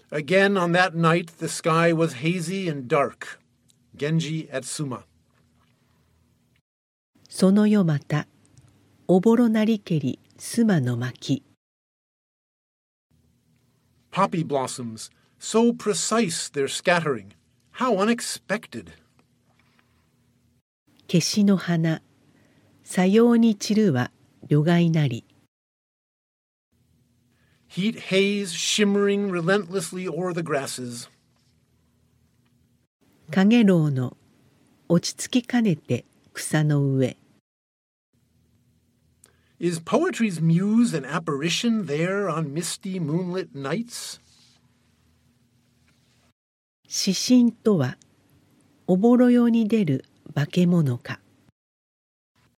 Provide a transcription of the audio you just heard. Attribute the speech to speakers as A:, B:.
A: Again on that night the sky was hazy and dark. Genji at Suma.
B: その夜また、おぼろなりけり須磨の巻。
A: Poppy blossoms, so precise their scattering. How unexpected.
B: ケシの花、さように散るは旅外なり。
A: Heat haze shimmering relentlessly o'er the grasses.
B: 影楼の落ち着きかねて草の上。
A: Is poetry's muse an apparition there on misty moonlit nights?
B: 詩人とはおぼろよに出る化け物か。